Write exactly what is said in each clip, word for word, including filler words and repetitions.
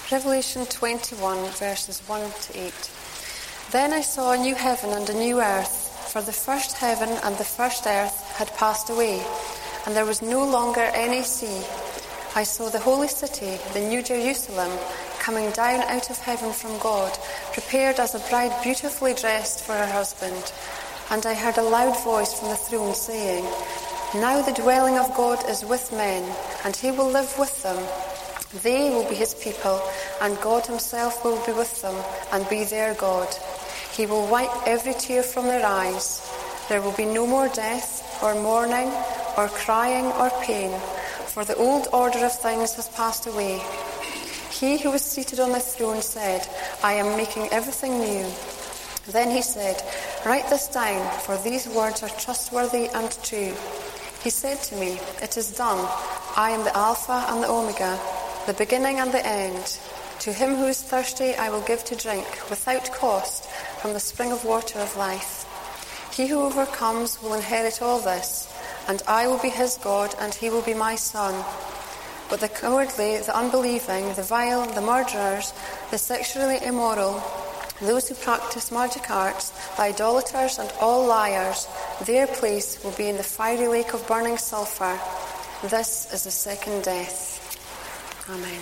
Revelation twenty-one, verses one to eight. Then I saw a new heaven and a new earth, for the first heaven and the first earth had passed away, and there was no longer any sea. I saw the holy city, the new Jerusalem, coming down out of heaven from God, prepared as a bride beautifully dressed for her husband. And I heard a loud voice from the throne saying, "Now the dwelling of God is with men, and he will live with them. They will be his people, and God himself will be with them and be their God. He will wipe every tear from their eyes. There will be no more death, or mourning, or crying, or pain, for the old order of things has passed away." He who was seated on the throne said, "I am making everything new." Then he said, "Write this down, for these words are trustworthy and true." He said to me, "It is done. I am the Alpha and the Omega, the beginning and the end. To him who is thirsty I will give to drink, without cost, from the spring of water of life. He who overcomes will inherit all this, and I will be his God, and he will be my son. But the cowardly, the unbelieving, the vile, the murderers, the sexually immoral, those who practice magic arts, the idolaters, and all liars, their place will be in the fiery lake of burning sulfur. This is the second death." Amen.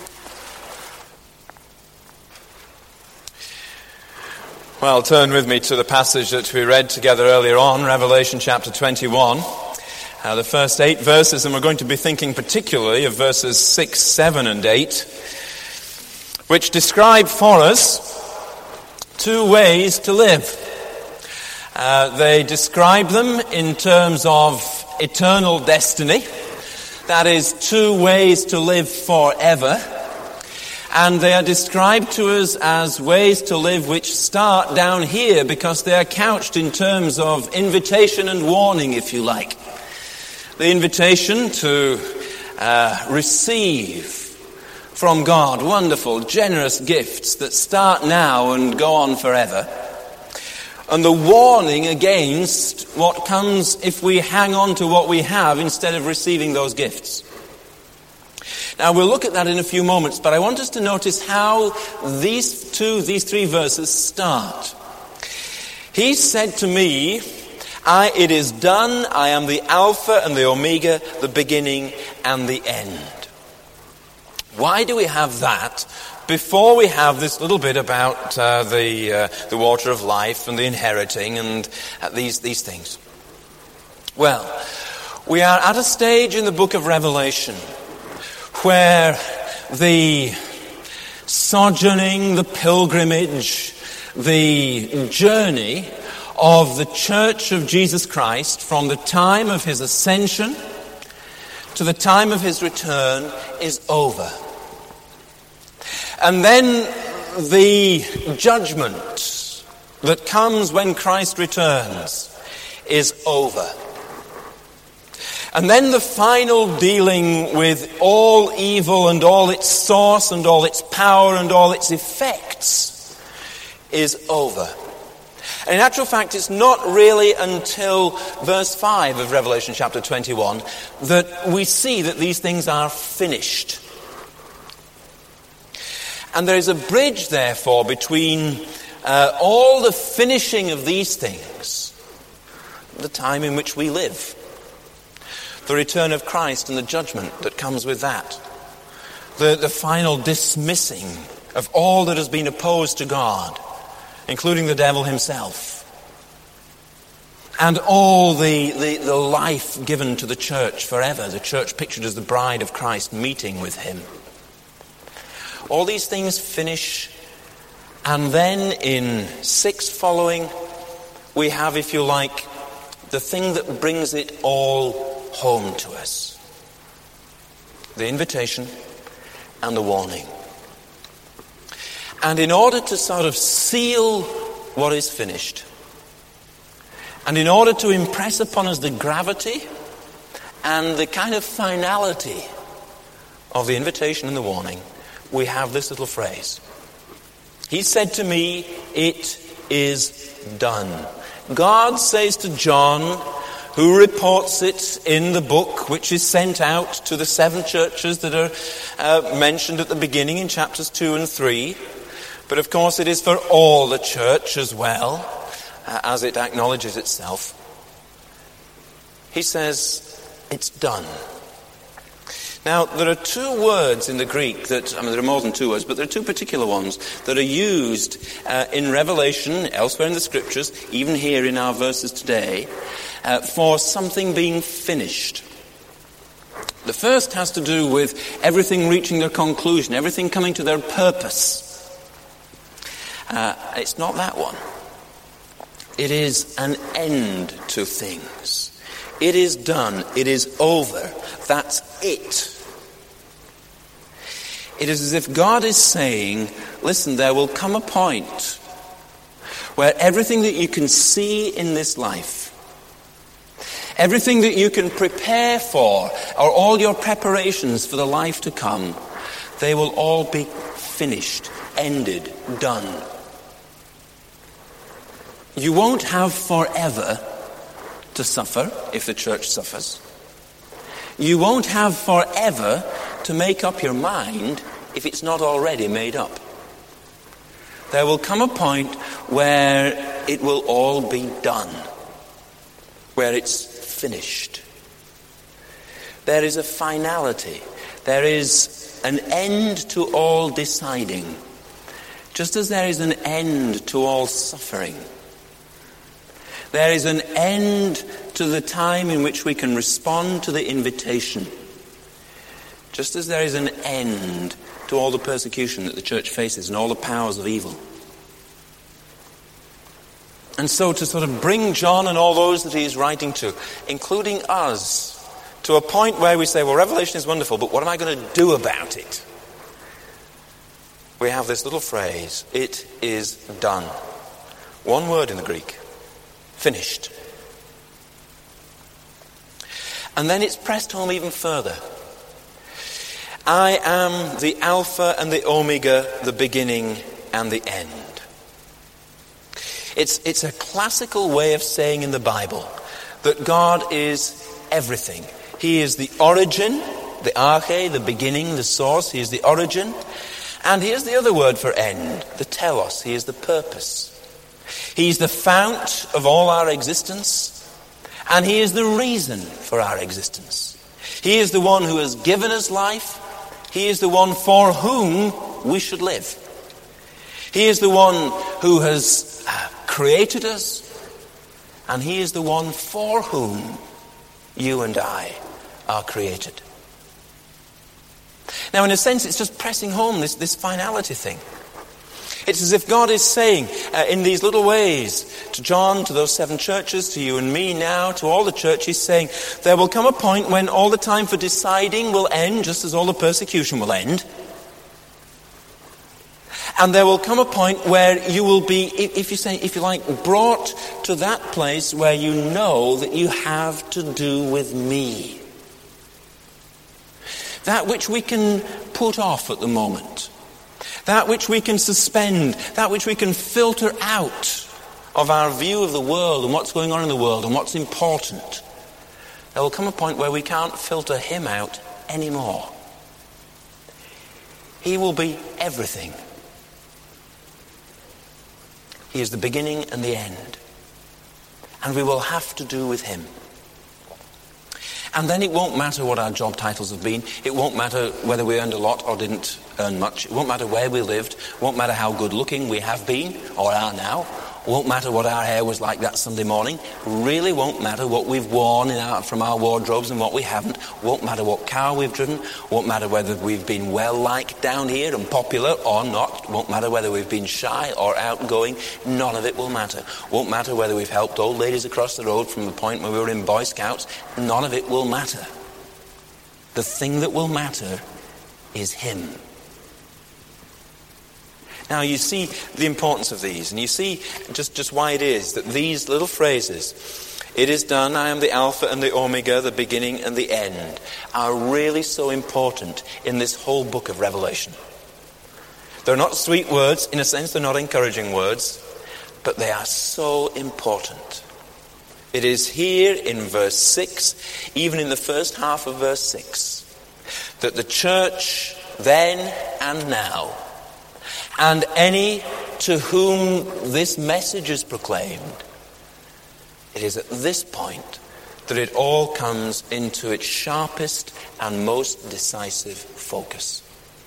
Well, turn with me to the passage that we read together earlier on, Revelation chapter twenty-one. Uh, the first eight verses, and we're going to be thinking particularly of verses six, seven, and eight, which describe for us two ways to live. Uh, they describe them in terms of eternal destiny. That is, two ways to live forever. And they are described to us as ways to live which start down here because they are couched in terms of invitation and warning, if you like. The invitation to uh, receive from God wonderful, generous gifts that start now and go on forever. And the warning against what comes if we hang on to what we have instead of receiving those gifts. Now, we'll look at that in a few moments, but I want us to notice how these two, these three verses start. He said to me, I, it is done, I am the Alpha and the Omega, the beginning and the end. Why do we have that before we have this little bit about uh, the uh, the water of life and the inheriting and uh, these these things? Well, we are at a stage in the book of Revelation where the sojourning, the pilgrimage, the journey of the Church of Jesus Christ from the time of his ascension to the time of his return is over. And then the judgment that comes when Christ returns is over. And then the final dealing with all evil and all its source and all its power and all its effects is over. And in actual fact, it's not really until verse five of Revelation chapter twenty-one that we see that these things are finished. And there is a bridge, therefore, between uh, all the finishing of these things, the time in which we live, the return of Christ and the judgment that comes with that, the, the final dismissing of all that has been opposed to God, including the devil himself, and all the, the, the life given to the church forever, the church pictured as the bride of Christ meeting with him. All these things finish, and then in six following, we have, if you like, the thing that brings it all home to us. The invitation and the warning. And in order to sort of seal what is finished, and in order to impress upon us the gravity and the kind of finality of the invitation and the warning, we have this little phrase. He said to me, it is done. God says to John, who reports it in the book which is sent out to the seven churches that are uh, mentioned at the beginning in chapters two and three. But of course it is for all the church as well, uh, as it acknowledges itself. He says, it's done. Now, there are two words in the Greek that, I mean, there are more than two words, but there are two particular ones that are used uh, in Revelation, elsewhere in the Scriptures, even here in our verses today, uh, for something being finished. The first has to do with everything reaching their conclusion, everything coming to their purpose. Uh, it's not that one. It is an end to things. It is done. It is over. That's it. It is as if God is saying, listen, there will come a point where everything that you can see in this life, everything that you can prepare for, or all your preparations for the life to come, they will all be finished, ended, done. You won't have forever to suffer if the church suffers. You won't have forever to make up your mind if it's not already made up. There will come a point where it will all be done, where it's finished. There is a finality. There is an end to all deciding, just as there is an end to all suffering. There is an end to the time in which we can respond to the invitation, just as there is an end to all the persecution that the church faces and all the powers of evil. And so to sort of bring John and all those that he is writing to, including us, to a point where we say, well, Revelation is wonderful, but what am I going to do about it? We have this little phrase, it is done. One word in the Greek. Finished. And then it's pressed home even further. I am the Alpha and the Omega, the beginning and the end. It's, it's a classical way of saying in the Bible that God is everything. He is the origin, the arche, the beginning, the source. He is the origin. And here's the other word for end, the telos. He is the purpose. He's the fount of all our existence, and he is the reason for our existence. He is the one who has given us life. He is the one for whom we should live. He is the one who has created us, and he is the one for whom you and I are created. Now, in a sense, it's just pressing home this, this finality thing. It's as if God is saying uh, in these little ways to John, to those seven churches, to you and me now, to all the church, he's saying there will come a point when all the time for deciding will end, just as all the persecution will end. And there will come a point where you will be, if you say, if you like, brought to that place where you know that you have to do with me. That which we can put off at the moment. That which we can suspend, that which we can filter out of our view of the world and what's going on in the world and what's important. There will come a point where we can't filter him out anymore. He will be everything. He is the beginning and the end. And we will have to do with him. And then it won't matter what our job titles have been. It won't matter whether we earned a lot or didn't earn much. It won't matter where we lived. It won't matter how good looking we have been or are now. It won't matter what our hair was like that Sunday morning. It really won't matter what we've worn in our, from our wardrobes and what we haven't. It won't matter what car we've driven. It won't matter whether we've been well-liked down here and popular or not. It won't matter whether we've been shy or outgoing. None of it will matter. It won't matter whether we've helped old ladies across the road from the point where we were in Boy Scouts. None of it will matter. The thing that will matter is him. Now you see the importance of these, and you see just, just why it is that these little phrases, it is done, I am the Alpha and the Omega, the beginning and the end, are really so important in this whole book of Revelation. They're not sweet words, in a sense they're not encouraging words, but they are so important. It is here in verse six, even in the first half of verse six, that the church then and now, and any to whom this message is proclaimed, it is at this point that it all comes into its sharpest and most decisive focus.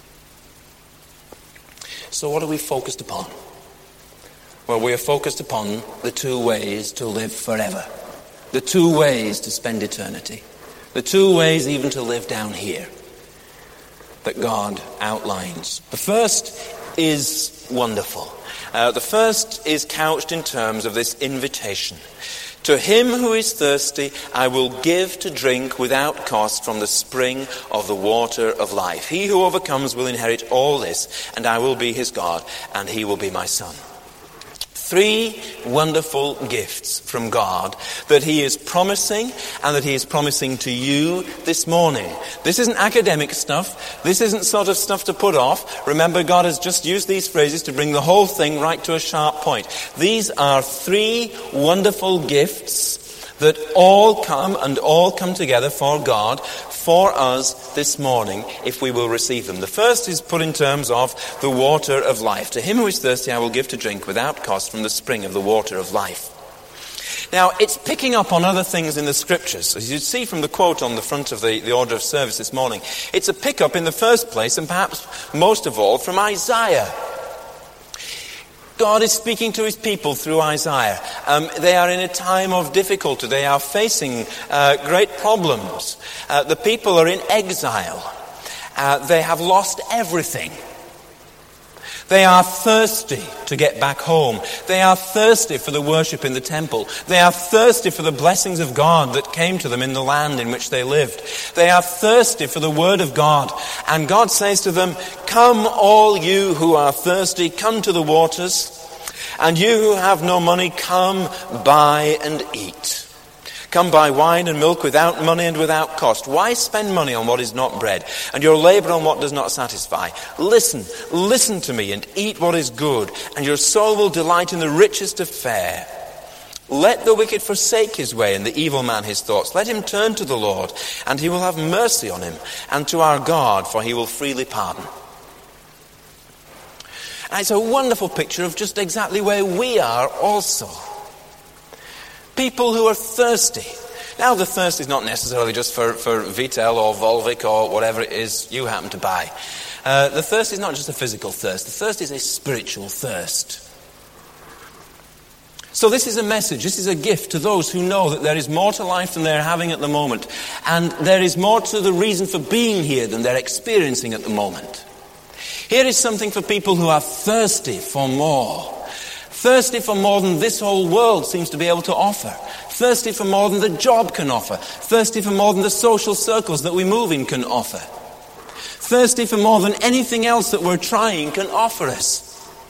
So what are we focused upon? Well, we are focused upon the two ways to live forever. The two ways to spend eternity. The two ways even to live down here that God outlines. The first is wonderful. Uh, the first is couched in terms of this invitation. To him who is thirsty, I will give to drink without cost from the spring of the water of life. He who overcomes will inherit all this, and I will be his God, and he will be my son. Three wonderful gifts from God that he is promising and that he is promising to you this morning. This isn't academic stuff. This isn't sort of stuff to put off. Remember, God has just used these phrases to bring the whole thing right to a sharp point. These are three wonderful gifts that all come and all come together for God, for us this morning, if we will receive them. The first is put in terms of the water of life. To him who is thirsty I will give to drink without cost from the spring of the water of life. Now, it's picking up on other things in the scriptures. As you see from the quote on the front of the, the order of service this morning, it's a pickup in the first place, and perhaps most of all, from Isaiah. God is speaking to his people through Isaiah. Um, they are in a time of difficulty. They are facing uh, great problems. Uh, the people are in exile. Uh, they have lost everything. They are thirsty to get back home. They are thirsty for the worship in the temple. They are thirsty for the blessings of God that came to them in the land in which they lived. They are thirsty for the word of God. And God says to them, come all you who are thirsty, come to the waters. And you who have no money, come buy and eat. Come buy wine and milk without money and without cost. Why spend money on what is not bread, and your labor on what does not satisfy? Listen, listen to me and eat what is good, and your soul will delight in the richest of fare. Let the wicked forsake his way, and the evil man his thoughts. Let him turn to the Lord, and he will have mercy on him, and to our God, for he will freely pardon. And it's a wonderful picture of just exactly where we are also. People who are thirsty. Now, the thirst is not necessarily just for, for Vitel or Volvic or whatever it is you happen to buy. Uh, the thirst is not just a physical thirst. The thirst is a spiritual thirst. So this is a message, this is a gift to those who know that there is more to life than they're having at the moment. And there is more to the reason for being here than they're experiencing at the moment. Here is something for people who are thirsty for more. Thirsty for more than this whole world seems to be able to offer. Thirsty for more than the job can offer. Thirsty for more than the social circles that we move in can offer. Thirsty for more than anything else that we're trying can offer us.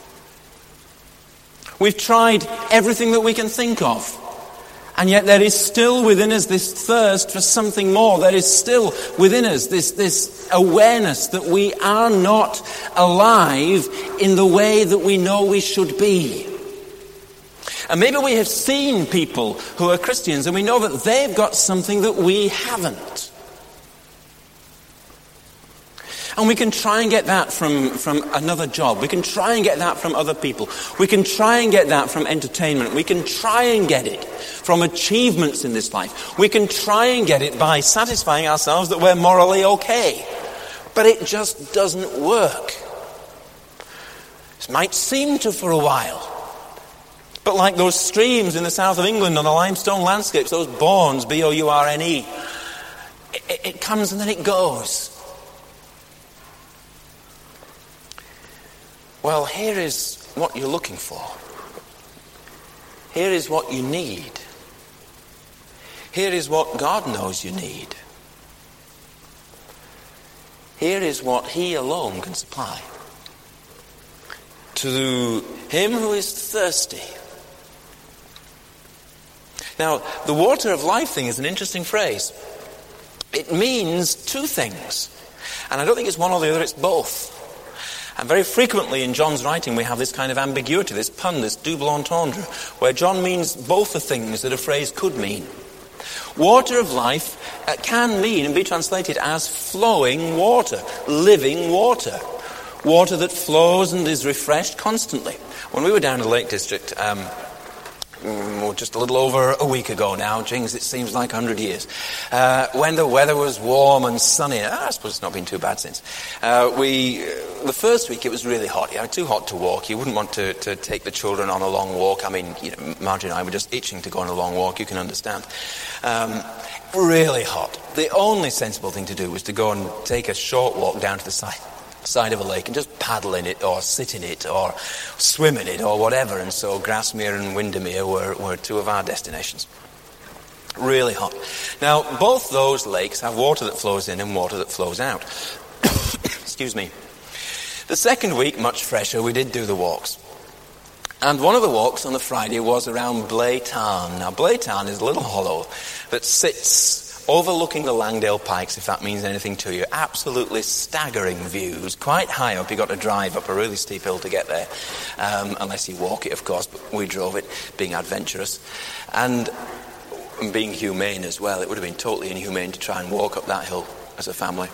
We've tried everything that we can think of. And yet there is still within us this thirst for something more. There is still within us this, this awareness that we are not alive in the way that we know we should be. And maybe we have seen people who are Christians and we know that they've got something that we haven't. And we can try and get that from, from another job. We can try and get that from other people. We can try and get that from entertainment. We can try and get it from achievements in this life. We can try and get it by satisfying ourselves that we're morally okay. But it just doesn't work. It might seem to for a while. But like those streams in the south of England on the limestone landscapes, those bournes, B O U R N E, it, it comes and then it goes. Well, here is what you're looking for. Here is what you need. Here is what God knows you need. Here is what He alone can supply. To him who is thirsty. Now, the water of life thing is an interesting phrase. It means two things. And I don't think it's one or the other, it's both. And very frequently in John's writing we have this kind of ambiguity, this pun, this double entendre, where John means both the things that a phrase could mean. Water of life uh, can mean and be translated as flowing water, living water. Water that flows and is refreshed constantly. When we were down in the Lake District, um, just a little over a week ago now, jings, it seems like a hundred years, uh, when the weather was warm and sunny, I suppose it's not been too bad since, uh, we, uh, the first week it was really hot, yeah, too hot to walk. You wouldn't want to, to take the children on a long walk. I mean, you know, Margie and I were just itching to go on a long walk, you can understand. Um, really hot. The only sensible thing to do was to go and take a short walk down to the side. side of a lake and just paddle in it or sit in it or swim in it or whatever. And so Grasmere and Windermere were, were two of our destinations. Really hot. Now, both those lakes have water that flows in and water that flows out. Excuse me. The second week, much fresher, we did do the walks. And one of the walks on the Friday was around Blea Tarn. Now, Blea Tarn is a little hollow that sits overlooking the Langdale Pikes, if that means anything to you. Absolutely staggering views, quite high up. You've got to drive up a really steep hill to get there, um, unless you walk it, of course, but we drove it, being adventurous. And being humane as well. It would have been totally inhumane to try and walk up that hill as a family.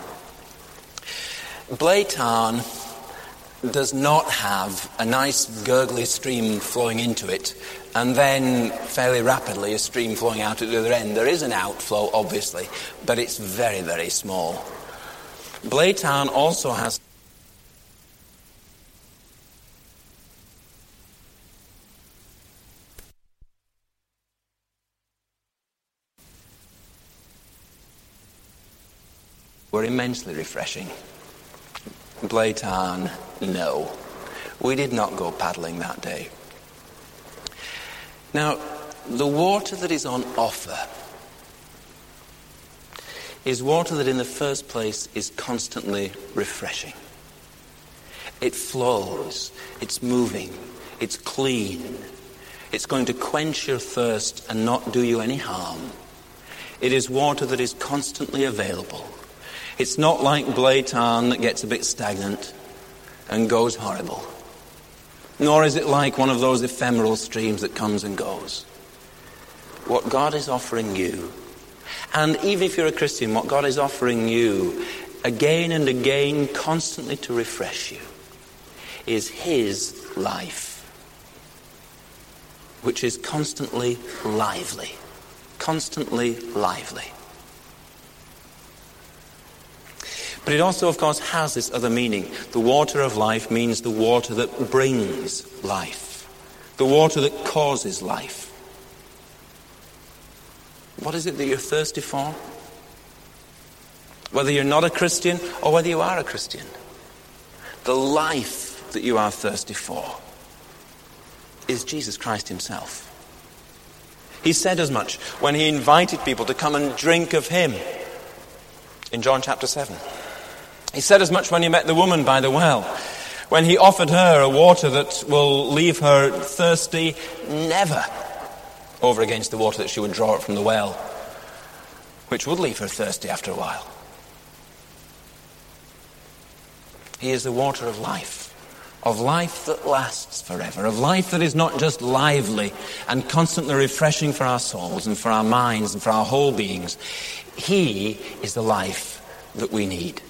Blea Tarn does not have a nice gurgly stream flowing into it and then fairly rapidly a stream flowing out at the other end. There is an outflow, obviously, but it's very, very small. Blea Tarn also has were immensely refreshing. Blea Tarn, no. We did not go paddling that day. Now, the water that is on offer is water that in the first place is constantly refreshing. It flows, it's moving, it's clean. It's going to quench your thirst and not do you any harm. It is water that is constantly available. It's not like Blea Tarn that gets a bit stagnant and goes horrible. Nor is it like one of those ephemeral streams that comes and goes. What God is offering you, and even if you're a Christian, what God is offering you again and again, constantly to refresh you, is His life, which is constantly lively. Constantly lively. But it also, of course, has this other meaning. The water of life means the water that brings life. The water that causes life. What is it that you're thirsty for? Whether you're not a Christian or whether you are a Christian. The life that you are thirsty for is Jesus Christ Himself. He said as much when He invited people to come and drink of Him in John chapter seven. He said as much when He met the woman by the well, when He offered her a water that will leave her thirsty never, over against the water that she would draw up from the well, which would leave her thirsty after a while. He is the water of life, of life that lasts forever, of life that is not just lively and constantly refreshing for our souls and for our minds and for our whole beings. He is the life that we need.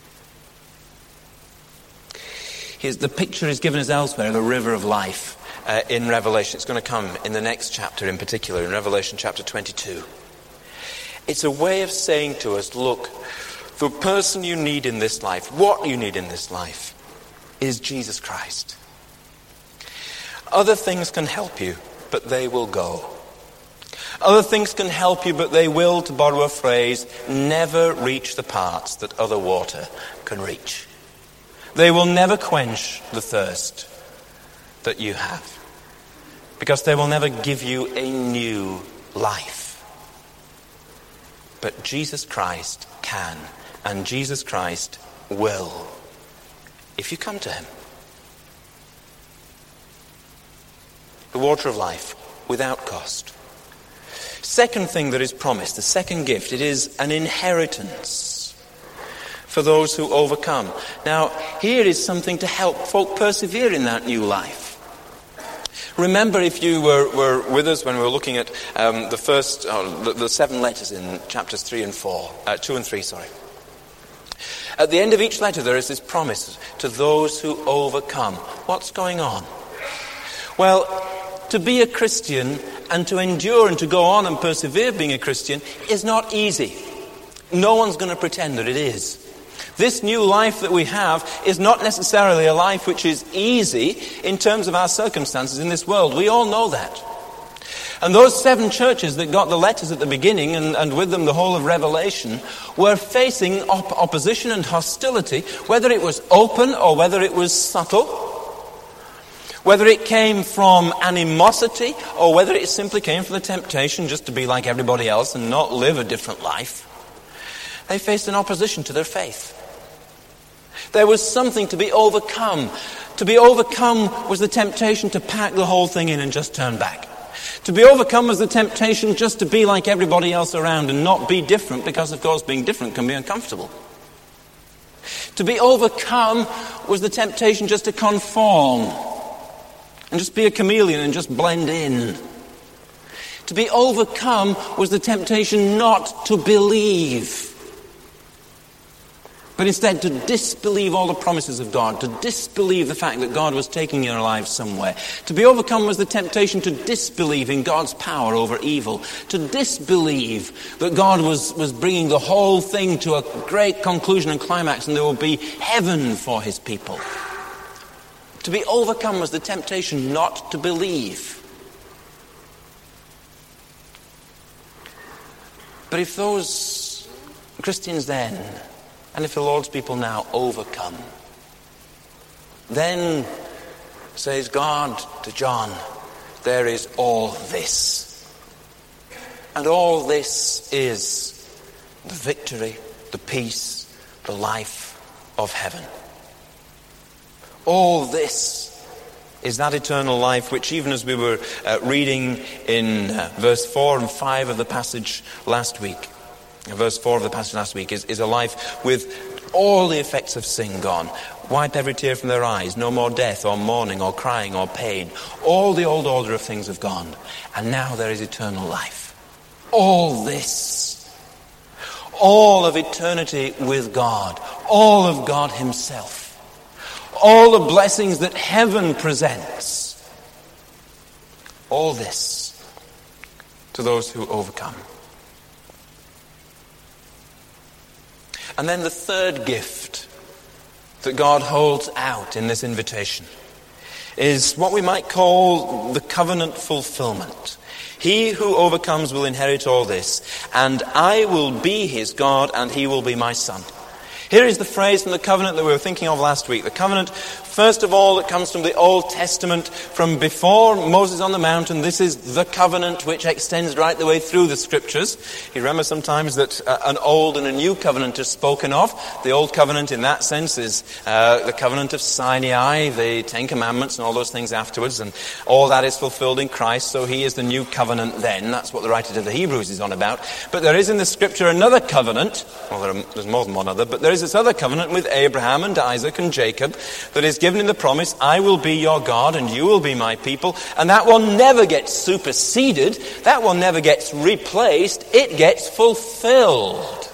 Here's, the picture is given us elsewhere of the river of life uh, in Revelation. It's going to come in the next chapter in particular, in Revelation chapter twenty-two. It's a way of saying to us, look, the person you need in this life, what you need in this life, is Jesus Christ. Other things can help you, but they will go. Other things can help you, but they will, to borrow a phrase, never reach the parts that other water can reach. They will never quench the thirst that you have, because they will never give you a new life. But Jesus Christ can, and Jesus Christ will, if you come to Him. The water of life, without cost. Second thing that is promised, the second gift, it is an inheritance. for those who overcome. Now, here is something to help folk persevere in that new life. Remember, if you were, were with us when we were looking at um, the first, oh, the, the seven letters in chapters three and four, uh, two and three, sorry. At the end of each letter, there is this promise to those who overcome. What's going on? Well, to be a Christian and to endure and to go on and persevere being a Christian is not easy. No one's going to pretend that it is. This new life that we have is not necessarily a life which is easy in terms of our circumstances in this world. We all know that. And those seven churches that got the letters at the beginning, and, and with them the whole of Revelation, were facing op- opposition and hostility, whether it was open or whether it was subtle, whether it came from animosity or whether it simply came from the temptation just to be like everybody else and not live a different life. They faced an opposition to their faith. There was something to be overcome. To be overcome was the temptation to pack the whole thing in and just turn back. To be overcome was the temptation just to be like everybody else around and not be different, because of course being different can be uncomfortable. To be overcome was the temptation just to conform and just be a chameleon and just blend in. To be overcome was the temptation not to believe, but instead to disbelieve all the promises of God, to disbelieve the fact that God was taking your lives somewhere. To be overcome was the temptation to disbelieve in God's power over evil, to disbelieve that God was, was bringing the whole thing to a great conclusion and climax and there will be heaven for his people. To be overcome was the temptation not to believe. But if those Christians then, and if the Lord's people now overcome, then, says God to John, there is all this. And all this is the victory, the peace, the life of heaven. All this is that eternal life which, even as we were uh, reading in uh, verse four and five of the passage last week, verse four of the passage last week, is, is a life with all the effects of sin gone. Wipe every tear from their eyes. No more death or mourning or crying or pain. All the old order of things have gone. And now there is eternal life. All this. All of eternity with God. All of God himself. All the blessings that heaven presents. All this to those who overcome. And then the third gift that God holds out in this invitation is what we might call the covenant fulfillment. He who overcomes will inherit all this, and I will be his God, and he will be my son. Here is the phrase from the covenant that we were thinking of last week. The covenant, first of all, that comes from the Old Testament, from before Moses on the mountain. This is the covenant which extends right the way through the Scriptures. You remember sometimes that uh, an old and a new covenant is spoken of. The Old Covenant in that sense is uh, the covenant of Sinai, the Ten Commandments and all those things afterwards. And all that is fulfilled in Christ, so he is the new covenant then. That's what the writer to the Hebrews is on about. But there is in the Scripture another covenant. Well, there are, there's more than one other, but there is this other covenant with Abraham and Isaac and Jacob that is given in the promise, I will be your God and you will be my people. And that one never gets superseded. That one never gets replaced. It gets fulfilled.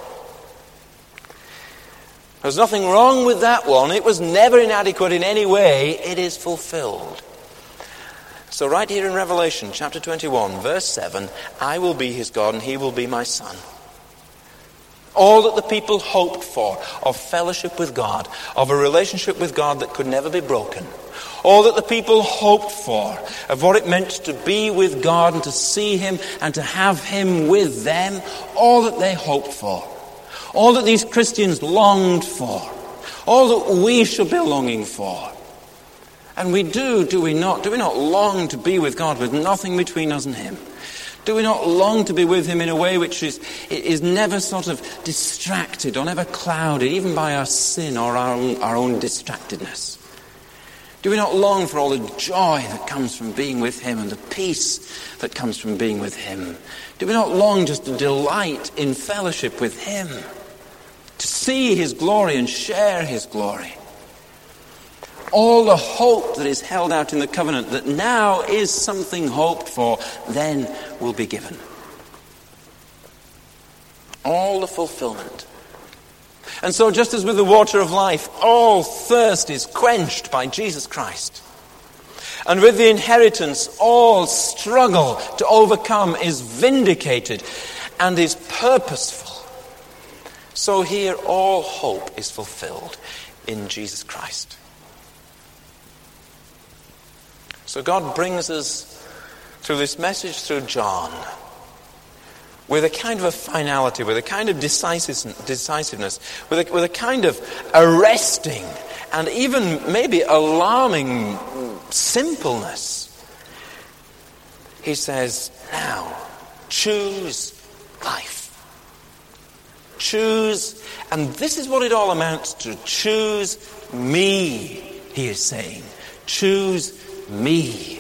There's nothing wrong with that one. It was never inadequate in any way. It is fulfilled. So right here in Revelation chapter twenty-one, verse seven, I will be his God and he will be my son. All that the people hoped for of fellowship with God, of a relationship with God that could never be broken. All that the people hoped for of what it meant to be with God and to see him and to have him with them. All that they hoped for. All that these Christians longed for. All that we should be longing for. And we do, do we not? Do we not long to be with God with nothing between us and him? Do we not long to be with him in a way which is, is never sort of distracted or never clouded, even by our sin or our own, our own distractedness? Do we not long for all the joy that comes from being with him and the peace that comes from being with him? Do we not long just to delight in fellowship with him? to see his glory and share his glory. All the hope that is held out in the covenant, that now is something hoped for, then will be given. All the fulfillment. And so just as with the water of life, all thirst is quenched by Jesus Christ. And with the inheritance, all struggle to overcome is vindicated and is purposeful. So here all hope is fulfilled in Jesus Christ. So God brings us through this message through John with a kind of a finality, with a kind of decisiveness, with a, with a kind of arresting and even maybe alarming simpleness. He says, now, choose life. Choose, and this is what it all amounts to. Choose me, he is saying. Choose me.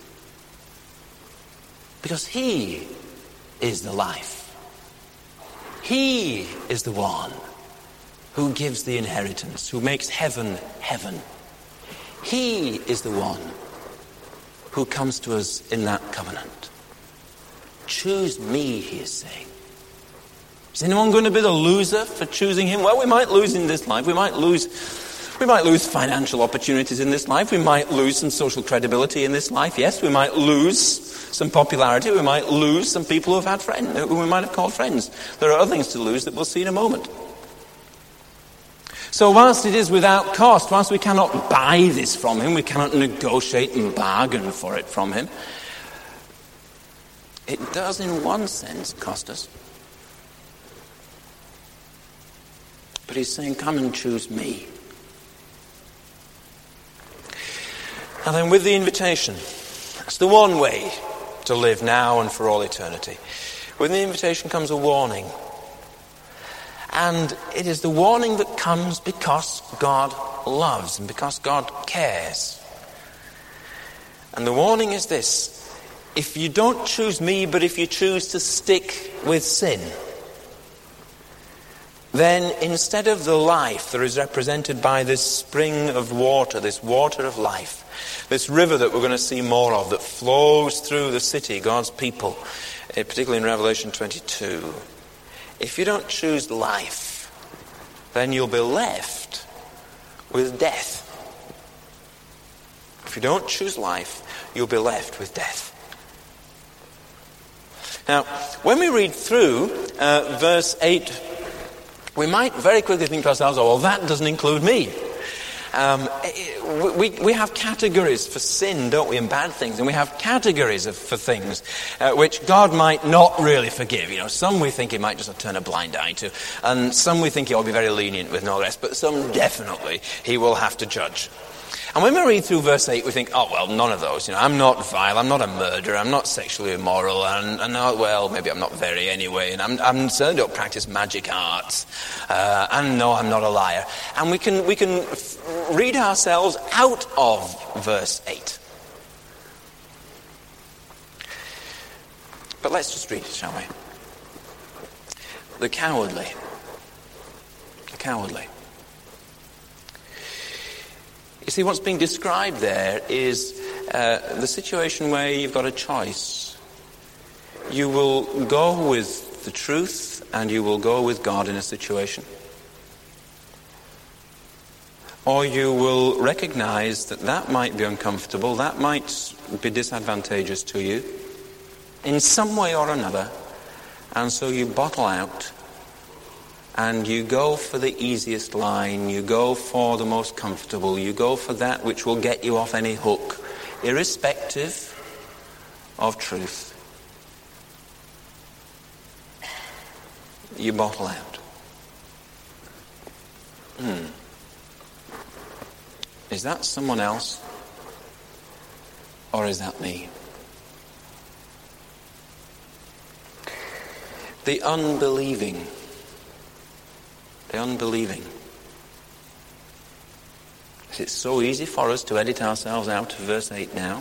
Because he is the life. He is the one who gives the inheritance, who makes heaven heaven. He is the one who comes to us in that covenant. Choose me, he is saying. Is anyone going to be the loser for choosing him? Well, we might lose in this life. We might lose, we might lose financial opportunities in this life. We might lose some social credibility in this life. Yes, we might lose some popularity. We might lose some people who have had friends, who we might have called friends. There are other things to lose that we'll see in a moment. So whilst it is without cost, whilst we cannot buy this from him, we cannot negotiate and bargain for it from him, it does in one sense cost us. But he's saying, come and choose me. And then with the invitation, that's the one way to live now and for all eternity. With the invitation comes a warning. And it is the warning that comes because God loves and because God cares. And the warning is this: if you don't choose me, but if you choose to stick with sin, then instead of the life that is represented by this spring of water, this water of life, this river that we're going to see more of, that flows through the city, God's people, particularly in Revelation twenty-two, if you don't choose life, then you'll be left with death. If you don't choose life, you'll be left with death. Now, when we read through uh, verse eight, we might very quickly think to ourselves, oh, well, that doesn't include me. Um, we, we have categories for sin, don't we, and bad things, and we have categories of, for things uh, which God might not really forgive. You know, some we think he might just turn a blind eye to, and some we think he'll be very lenient with, and all the rest, but some definitely he will have to judge. And when we read through verse eight, we think, oh, well, none of those. You know, I'm not vile, I'm not a murderer, I'm not sexually immoral, and, and not, well, maybe I'm not very anyway, and I'm, I'm certainly don't practice magic arts, uh, and no, I'm not a liar. And we can, we can f- read ourselves out of verse eight. But let's just read it, shall we? The cowardly. The cowardly. You see, what's being described there is uh, the situation where you've got a choice. You will go with the truth and you will go with God in a situation. Or you will recognize that that might be uncomfortable, that might be disadvantageous to you in some way or another, and so you bottle out and you go for the easiest line, you go for the most comfortable, you go for that which will get you off any hook, irrespective of truth. You bottle out. Hmm. Is that someone else? Or is that me? The unbelieving. The unbelieving. It's so easy for us to edit ourselves out of verse eight now.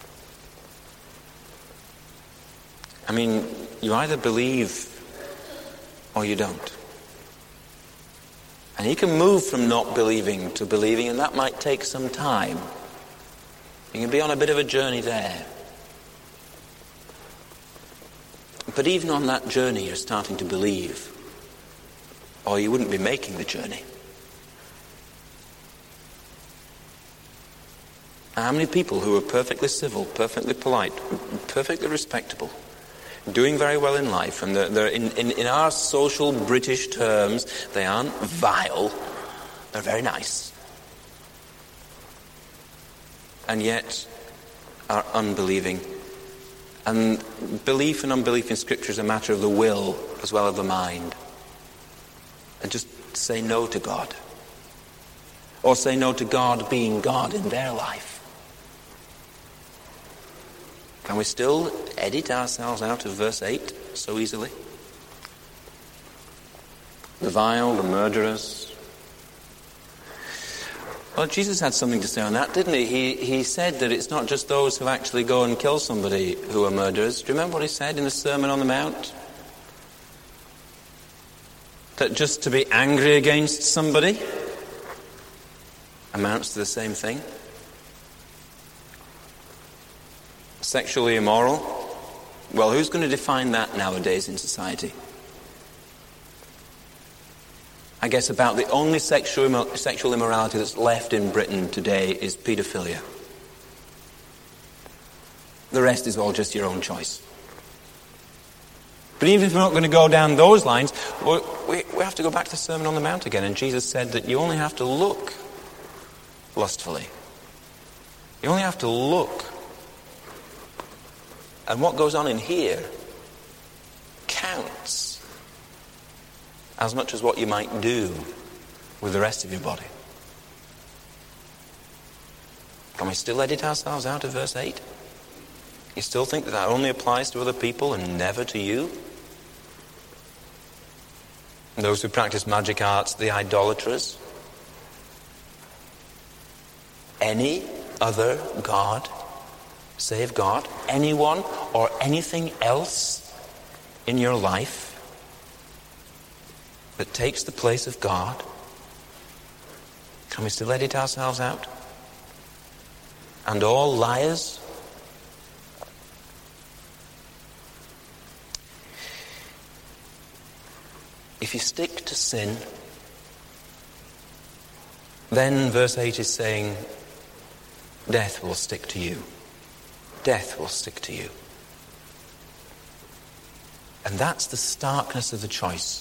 I mean, you either believe or you don't. And you can move from not believing to believing, and that might take some time. You can be on a bit of a journey there. But even on that journey, you're starting to believe, or you wouldn't be making the journey. How many people who are perfectly civil, perfectly polite, perfectly respectable, doing very well in life, and they're, they're in, in, in our social British terms, they aren't vile, they're very nice, and yet are unbelieving. And belief and unbelief in Scripture is a matter of the will as well as the mind. And just say no to God, or say no to God being God in their life. Can we still edit ourselves out of verse eight so easily? The vile, the murderers. Well, Jesus had something to say on that, didn't he? He he said that it's not just those who actually go and kill somebody who are murderers. Do you remember what he said in the Sermon on the Mount? That just to be angry against somebody amounts to the same thing. Sexually immoral? Well, who's going to define that nowadays in society? I guess about the only sexual, sexual immorality that's left in Britain today is paedophilia. The rest is all just your own choice. But even if we're not going to go down those lines, we, we have to go back to the Sermon on the Mount again. And Jesus said that you only have to look lustfully. You only have to look. And what goes on in here counts as much as what you might do with the rest of your body. Can we still edit ourselves out of verse eight? You still think that that only applies to other people and never to you? And those who practice magic arts, the idolaters? Any other God save God? Anyone or anything else in your life that takes the place of God? Can we still edit ourselves out? And all liars? If you stick to sin, then verse eight is saying, death will stick to you. Death will stick to you. And that's the starkness of the choice.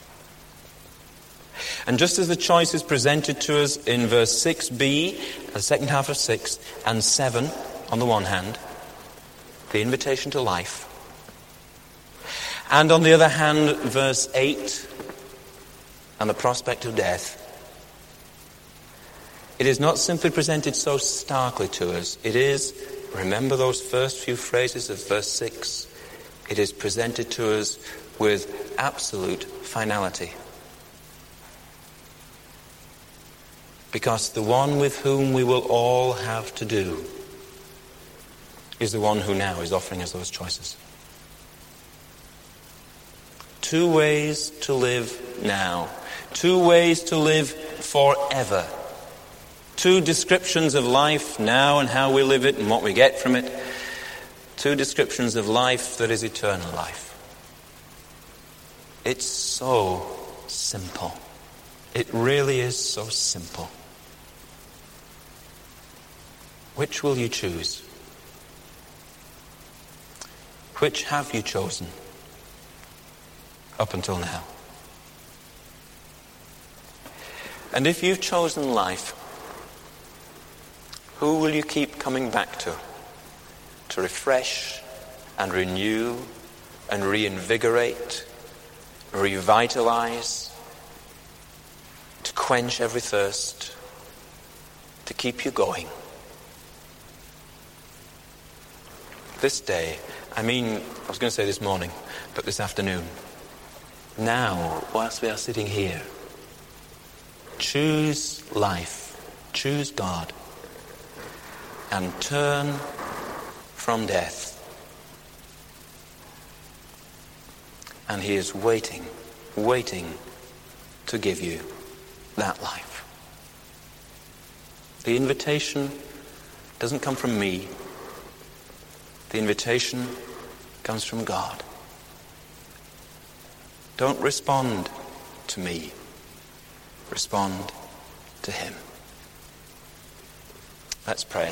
And just as the choice is presented to us in verse six b, the second half of six, and seven on the one hand, the invitation to life, and on the other hand, verse eight, and the prospect of death, it is not simply presented so starkly to us. It is, remember those first few phrases of verse six, it is presented to us with absolute finality. Because the one with whom we will all have to do is the one who now is offering us those choices. Two ways to live now. Two ways to live forever. Two descriptions of life now and how we live it and what we get from it. Two descriptions of life that is eternal life. It's so simple. It really is so simple. Which will you choose? Which have you chosen up until now? And if you've chosen life, who will you keep coming back to? To refresh and renew and reinvigorate, revitalize, to quench every thirst, to keep you going. This day, I mean, I was going to say this morning, but this afternoon, now, whilst we are sitting here, choose life, choose God, and turn from death. And he is waiting, waiting to give you that life. The invitation doesn't come from me. The invitation comes from God. Don't respond to me. Respond to him. Let's pray.